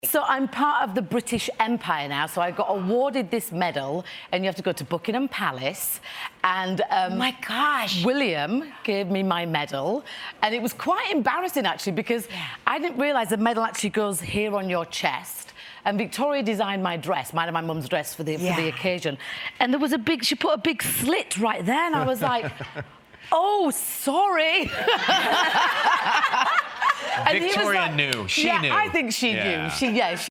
So I'm part of the British Empire now, so I got awarded this medal, and you have to go to Buckingham Palace, and oh my gosh, William gave me my medal, and it was quite embarrassing actually because I didn't realise the medal actually goes here on your chest. And Victoria designed my dress, mine and my mum's dress for the occasion, and there was she put a big slit right there, and I was like, oh, sorry. Victoria knew. She knew. I think she knew.